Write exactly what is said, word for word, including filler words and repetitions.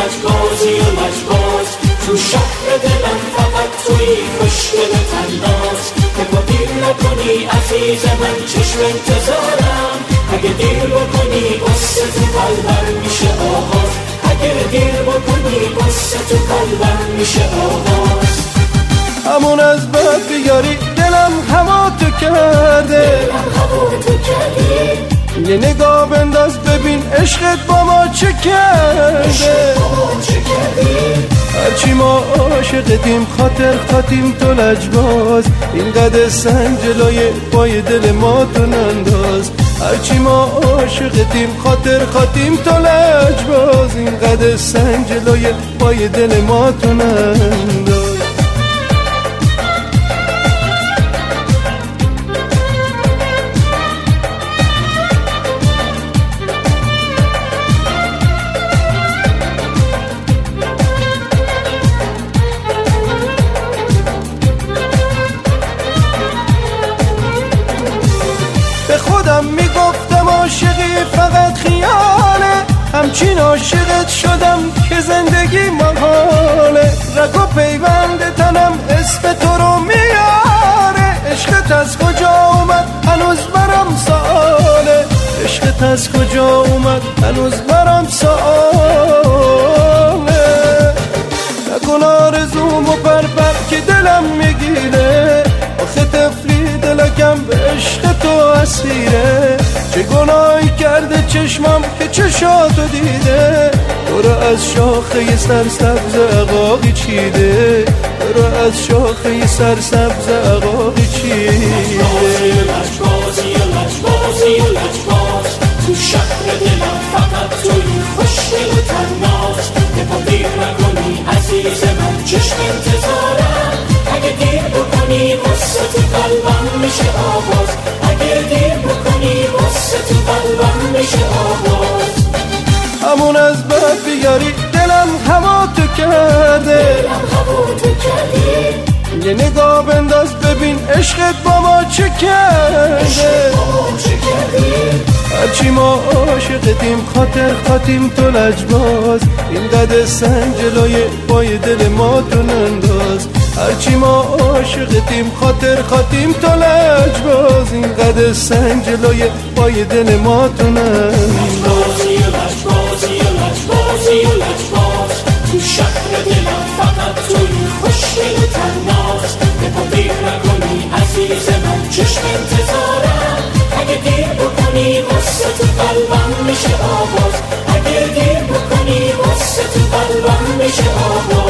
لجبازی و لجباز، تو شهر دلم فقط توی خوشگل تناز. که با دیر نکنی عزیز من چشم انتظارم، اگه دیر بکنی قصه تو قلبم میشه آغاز. اگه دیر بکنی قصه تو قلبم میشه آغاز. همون از بد بیاری دلم هوا تو کرده، دلم هوا تو کردی. یه نگاه بنداز ببین عشقت با ما چه کرده. هرچی ما عاشقتیم خاطر خاتیم تو لجباز، اینقدر سنگ جلوی پای دل ما تو ننداز. هرچی ما عاشقتیم خاطر خاتیم تو لجباز، اینقدر سنگ جلوی پای دل ما تو ننداز. خودم میگفتم عاشقی فقط خیاله، همچین عاشقت شدم که زندگی محاله. رگ و پیوند تنم اسم تو رو میاره، عشقت از کجا اومد هنوز برام سواله. عشقت از کجا اومد هنوز برام سواله. نکن آرزومو پرپر که دلم میگیره، آخه طفلی دلکم به عشق تو اسیره. چه گناهی کرده چشمم که چشاتو دیده، تو رو از شاخه سرسبز عقاقی چیده. تو رو از شاخه سرسبز عقاقی چیده. لجبازی و لجبازی و لجباز، تو شهر دلم فقط توی خوشگل و تناز. که با دیر نکنی عزیز من چشم انتظارم، اگه دیر بکنی قصه تو قلبم میشه آغاز. اگه دیر بکنی قصه تو قلبم میشه آغاز. همون از بد بیاری دلم هوا تو کرده، دلم هوا تو کردی. یه نگاه بنداز ببین عشقت با ما چه کرده. هرچی ما عاشقتیم خاطر خاتیم تو لجباز، اینقدر سنگ جلوی پای دل ما تو ننداز. هرچی ما عاشقتیم خاطر خاتیم تو لجباز، اینقدر سنگ جلوی پای دل ما تو ننداز. لجبازی و لجبازی و لجبازی و لجباز، تو شهر دلم فقط توی خوشگل و تناز. که با دیر نکنی عزیز من چشم انتظارم، اگه دیر بکنی قصه تو قلبم میشه آغاز. اگه دیر بکنی قصه تو قلبم میشه آغاز.